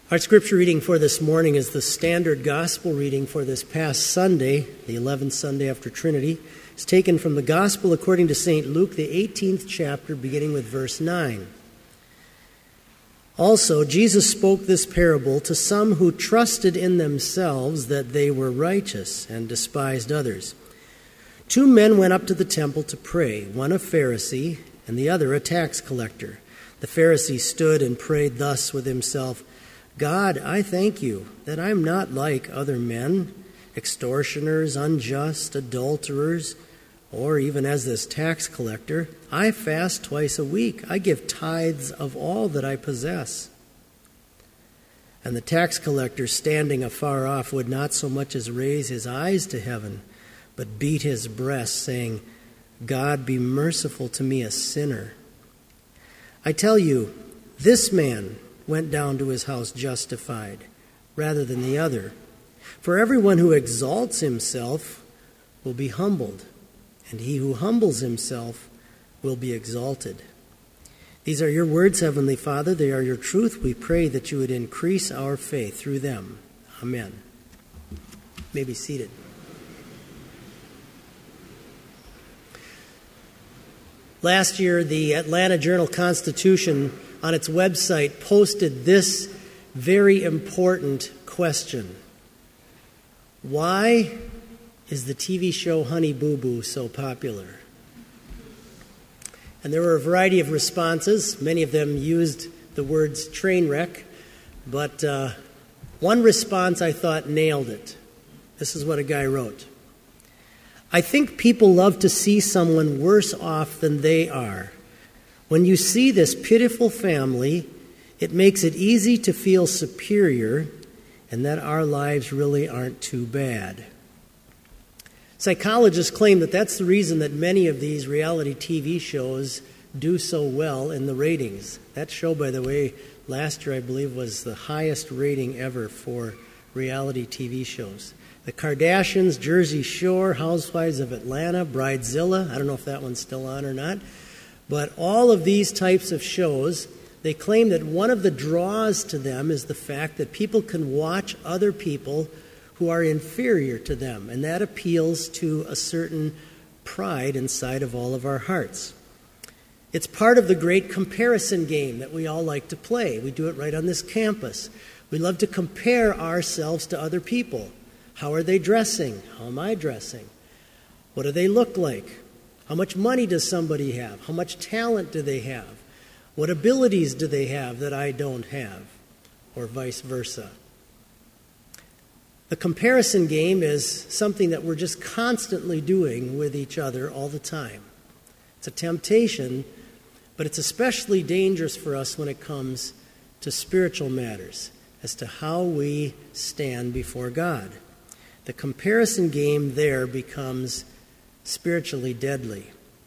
Our scripture reading for this morning is the standard gospel reading for this past Sunday, the 11th Sunday after Trinity. It's taken from the Gospel according to St. Luke, the 18th chapter, beginning with verse 9. Also, Jesus spoke this parable to some who trusted in themselves that they were righteous and despised others. 2 men went up to the temple to pray, one a Pharisee and the other a tax collector. The Pharisee stood and prayed thus with himself, God, I thank you that I am not like other men, extortioners, unjust, adulterers, or even as this tax collector. I fast twice a week. I give tithes of all that I possess. And the tax collector, standing afar off, would not so much as raise his eyes to heaven, but beat his breast, saying, God, be merciful to me, a sinner. I tell you, this man went down to his house justified, rather than the other. For everyone who exalts himself will be humbled, and he who humbles himself will be exalted. These are your words, Heavenly Father. They are your truth. We pray that you would increase our faith through them. Amen. You may be seated. Last year, the Atlanta Journal-Constitution on its website posted this very important question. Why is the TV show Honey Boo Boo so popular? And there were a variety of responses. Many of them used the words train wreck, but one response I thought nailed it. This is what a guy wrote. I think people love to see someone worse off than they are. When you see this pitiful family, it makes it easy to feel superior and that our lives really aren't too bad. Psychologists claim that that's the reason that many of these reality TV shows do so well in the ratings. That show, by the way, last year I believe was the highest rating ever for reality TV shows. The Kardashians, Jersey Shore, Housewives of Atlanta, Bridezilla, I don't know if that one's still on or not, but all of these types of shows, they claim that one of the draws to them is the fact that people can watch other people who are inferior to them, and that appeals to a certain pride inside of all of our hearts. It's part of the great comparison game that we all like to play. We do it right on this campus. We love to compare ourselves to other people. How are they dressing? How am I dressing? What do they look like? How much money does somebody have? How much talent do they have? What abilities do they have that I don't have? Or vice versa. The comparison game is something that we're just constantly doing with each other all the time. It's a temptation, but it's especially dangerous for us when it comes to spiritual matters, as to how we stand before God. The comparison game there becomes spiritually deadly.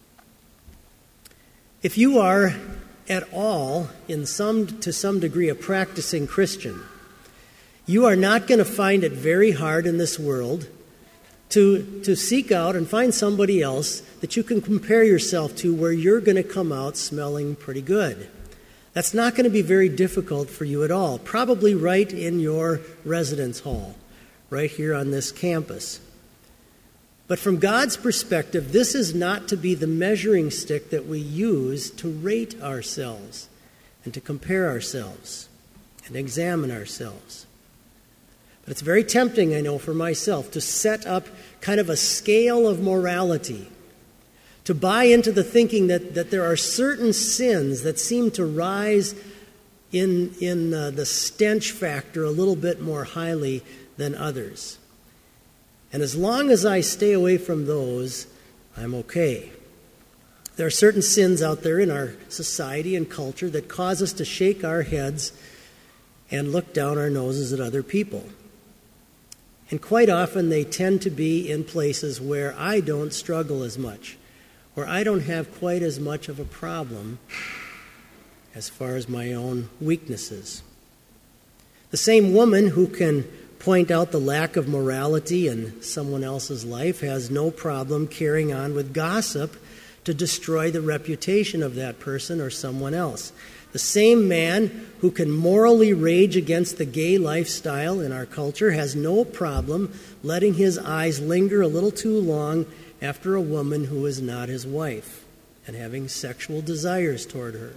If you are at all, to some degree, a practicing Christian, you are not going to find it very hard in this world to seek out and find somebody else that you can compare yourself to where you're going to come out smelling pretty good. That's not going to be very difficult for you at all, probably right in your residence hall, right here on this campus. But from God's perspective, this is not to be the measuring stick that we use to rate ourselves and to compare ourselves and examine ourselves. But it's very tempting, I know, for myself to set up kind of a scale of morality, to buy into the thinking that there are certain sins that seem to rise in the stench factor a little bit more highly than others. And as long as I stay away from those, I'm okay. There are certain sins out there in our society and culture that cause us to shake our heads and look down our noses at other people. And quite often they tend to be in places where I don't struggle as much, where I don't have quite as much of a problem as far as my own weaknesses. The same woman who can point out the lack of morality in someone else's life has no problem carrying on with gossip to destroy the reputation of that person or someone else. The same man who can morally rage against the gay lifestyle in our culture has no problem letting his eyes linger a little too long after a woman who is not his wife and having sexual desires toward her.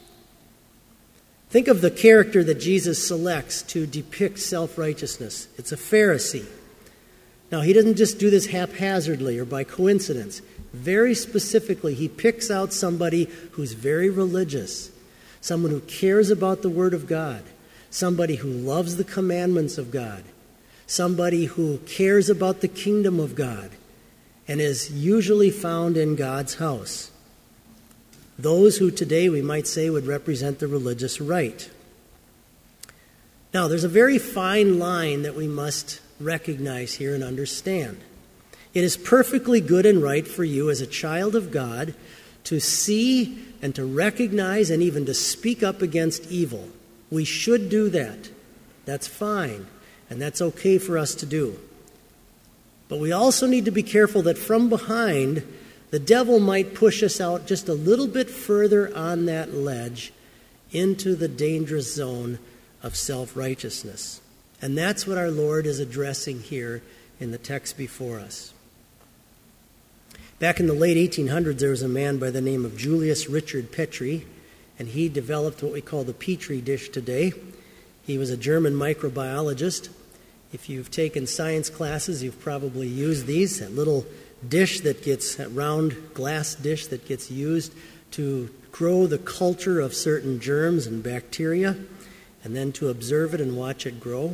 Think of the character that Jesus selects to depict self-righteousness. It's a Pharisee. Now, he doesn't just do this haphazardly or by coincidence. Very specifically, he picks out somebody who's very religious, someone who cares about the Word of God, somebody who loves the commandments of God, somebody who cares about the kingdom of God, and is usually found in God's house. Those who today we might say would represent the religious right. Now, there's a very fine line that we must recognize here and understand. It is perfectly good and right for you as a child of God to see and to recognize and even to speak up against evil. We should do that. That's fine, and that's okay for us to do. But we also need to be careful that from behind, the devil might push us out just a little bit further on that ledge into the dangerous zone of self-righteousness. And that's what our Lord is addressing here in the text before us. Back in the late 1800s, there was a man by the name of Julius Richard Petri, and he developed what we call the Petri dish today. He was a German microbiologist. If you've taken science classes, you've probably used these, that little dish that gets, that round glass dish that gets used to grow the culture of certain germs and bacteria, and then to observe it and watch it grow.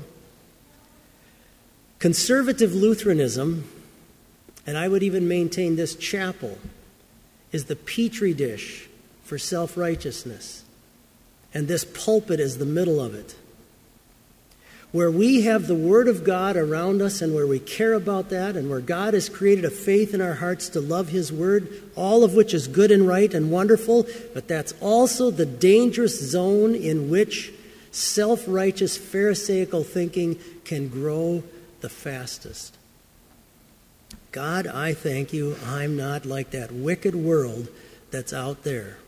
Conservative Lutheranism, and I would even maintain this chapel, is the Petri dish for self-righteousness. And this pulpit is the middle of it. Where we have the Word of God around us and where we care about that and where God has created a faith in our hearts to love His Word, all of which is good and right and wonderful, but that's also the dangerous zone in which self-righteous Pharisaical thinking can grow the fastest. God, I thank you, I'm not like that wicked world that's out there.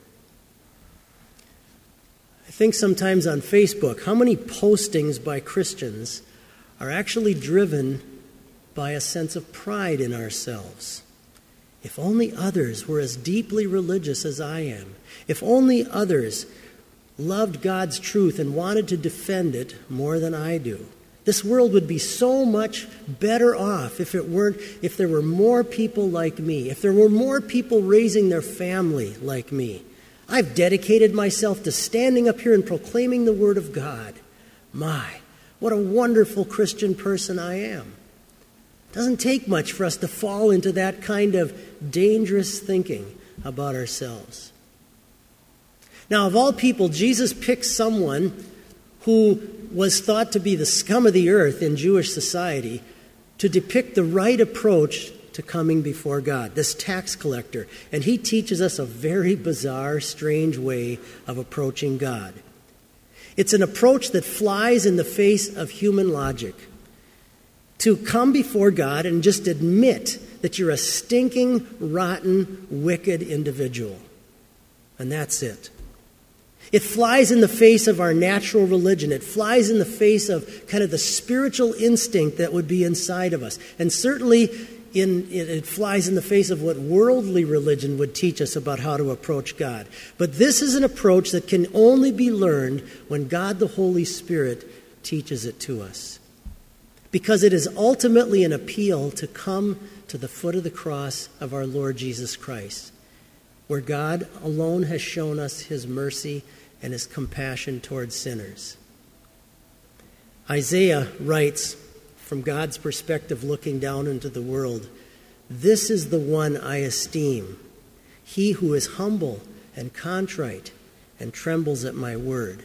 I think sometimes on Facebook, how many postings by Christians are actually driven by a sense of pride in ourselves? If only others were as deeply religious as I am. If only others loved God's truth and wanted to defend it more than I do. This world would be so much better off if there were more people like me, if there were more people raising their family like me. I've dedicated myself to standing up here and proclaiming the Word of God. My, what a wonderful Christian person I am. It doesn't take much for us to fall into that kind of dangerous thinking about ourselves. Now, of all people, Jesus picks someone who was thought to be the scum of the earth in Jewish society to depict the right approach to coming before God, this tax collector. And he teaches us a very bizarre, strange way of approaching God. It's an approach that flies in the face of human logic. To come before God and just admit that you're a stinking, rotten, wicked individual. And that's it. It flies in the face of our natural religion. It flies in the face of kind of the spiritual instinct that would be inside of us. And certainly it flies in the face of what worldly religion would teach us about how to approach God. But this is an approach that can only be learned when God the Holy Spirit teaches it to us. Because it is ultimately an appeal to come to the foot of the cross of our Lord Jesus Christ, where God alone has shown us His mercy and His compassion towards sinners. Isaiah writes, from God's perspective looking down into the world, "This is the one I esteem, he who is humble and contrite and trembles at my word."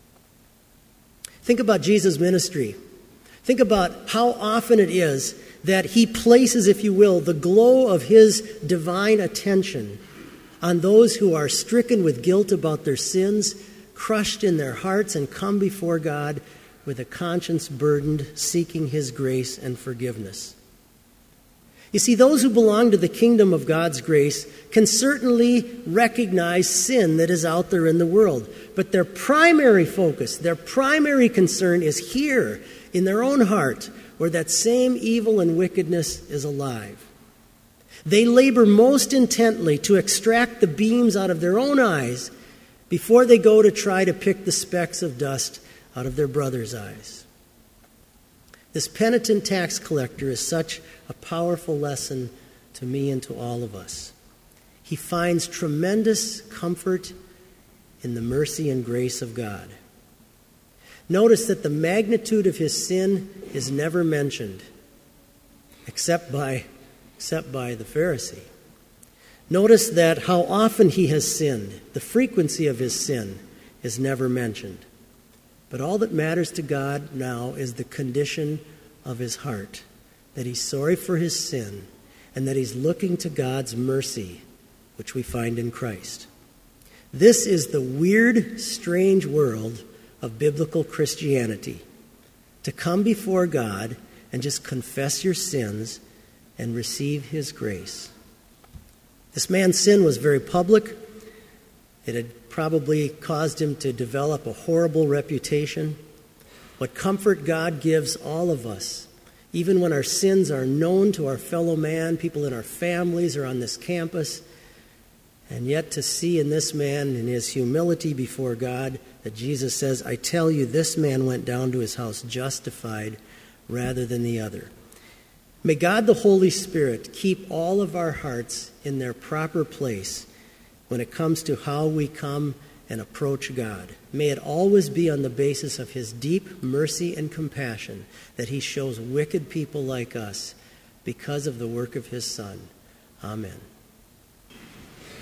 Think about Jesus' ministry. Think about how often it is that He places, if you will, the glow of His divine attention on those who are stricken with guilt about their sins, crushed in their hearts, and come before God with a conscience burdened, seeking His grace and forgiveness. You see, those who belong to the kingdom of God's grace can certainly recognize sin that is out there in the world, but their primary focus, their primary concern is here in their own heart, where that same evil and wickedness is alive. They labor most intently to extract the beams out of their own eyes before they go to try to pick the specks of dust out of their brother's eyes. This penitent tax collector is such a powerful lesson to me and to all of us. He finds tremendous comfort in the mercy and grace of God. Notice that the magnitude of his sin is never mentioned, except by the Pharisee. Notice that how often he has sinned, the frequency of his sin is never mentioned. But all that matters to God now is the condition of his heart, that he's sorry for his sin and that he's looking to God's mercy, which we find in Christ. This is the weird, strange world of biblical Christianity, to come before God and just confess your sins and receive his grace. This man's sin was very public. It had probably caused him to develop a horrible reputation. What comfort God gives all of us, even when our sins are known to our fellow man, people in our families or on this campus, and yet to see in this man, in his humility before God, that Jesus says, I tell you, this man went down to his house justified rather than the other. May God the Holy Spirit keep all of our hearts in their proper place when it comes to how we come and approach God. May it always be on the basis of his deep mercy and compassion that he shows wicked people like us because of the work of his Son. Amen.